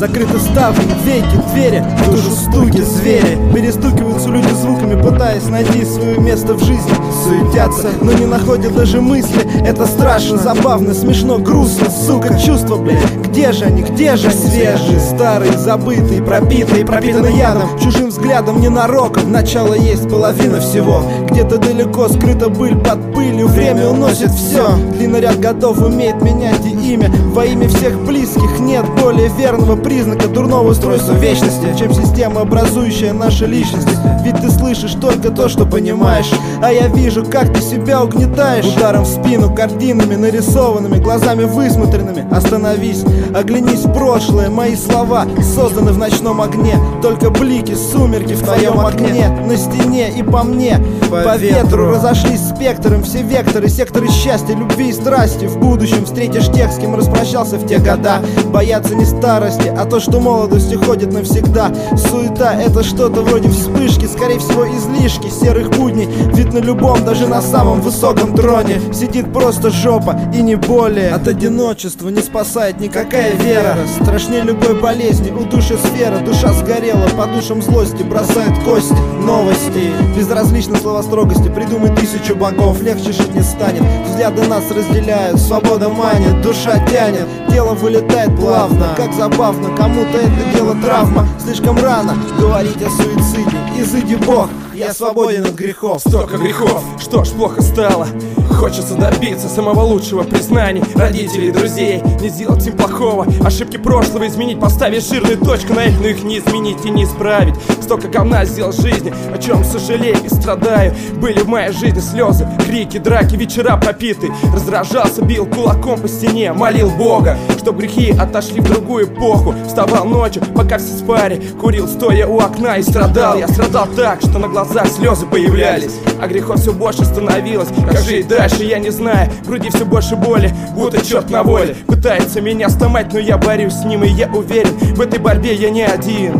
Закрыты ставни, веки, двери, в душу стуки звери. Перестукиваются люди звуками, пытаясь найти свое место в жизни. Суетятся, но не находят даже мысли. Это страшно, забавно, смешно, грустно. Сука, чувства, блядь, где же они, где же свежие, старые, забытые, пропитанные ядом, чужим взглядом, ненароком. Начало есть половина всего. Где-то далеко скрыта быль под пылью. Время уносит все. Длинный ряд годов умеет менять и имя. Во имя всех близких нет более верного признака дурного устройства вечности, чем система, образующая наши личности. Ведь ты слышишь только то, что понимаешь, а я вижу, как ты себя угнетаешь. Ударом в спину, картинами нарисованными, глазами высмотренными. Остановись, оглянись в прошлое. Мои слова созданы в ночном огне. Только блики, сумерки в твоем окне. На стене и по мне, по ветру разошлись спектром все векторы, секторы счастья, любви и страсти. В будущем встретишь тех, с кем распрощался в те года. Бояться не старости, а то, что молодость уходит навсегда. Суета — это что-то вроде вспышки, скорее всего излишки серых будней. Ведь на любом, даже на самом высоком троне сидит просто жопа и не более. От одиночества не спасает никакая вера. Страшнее любой болезни, удушья сфера. Душа сгорела, по душам злости бросает кости. Новости, безразличны слова строгости. Придумай 1000 богов, легче жить не станет. Взгляды нас разделяют, свобода манит, душа тянет, тело вылетает плавно. Как забавно, кому-то это дело травма. Слишком рано говорить о суициде. Изыди Бог, я свободен от грехов. Столько грехов, что ж плохо стало. Хочется добиться самого лучшего признаний родителей, друзей, не сделать им плохого. Ошибки прошлого изменить, поставить жирную точку на их, но их не изменить и не исправить. Столько говна сделал в жизни, о чем сожалею и страдаю. Были в моей жизни слезы, крики, драки, вечера пропиты. Раздражался, бил кулаком по стене, молил Бога, чтоб грехи отошли в другую эпоху. Вставал ночью, пока все спали, курил стоя у окна и страдал. Я страдал так, что на глазах слезы появлялись, а грехов все больше становилось. Как жить дальше, я не знаю, в груди все больше боли, будто черт на воле пытается меня сломать, но я борюсь с ним, и я уверен, в этой борьбе я не один.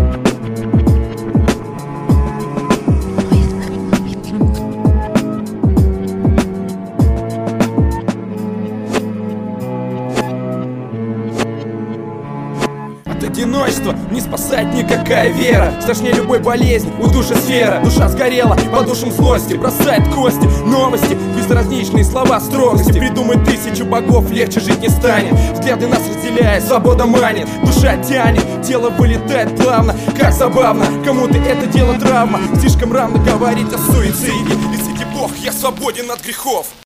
Одиночество не спасает никакая вера. Страшнее любой болезни, удушья сфера. Душа сгорела, по душам злости бросает кости. Новости, безразличные слова строгости. Придумай 1000 богов, легче жить не станет. Взгляды нас разделяют, свобода манит, душа тянет, тело вылетает плавно. Как забавно, кому-то это дело травма. Слишком рано говорить о суициде. Изыди Бог, я свободен от грехов.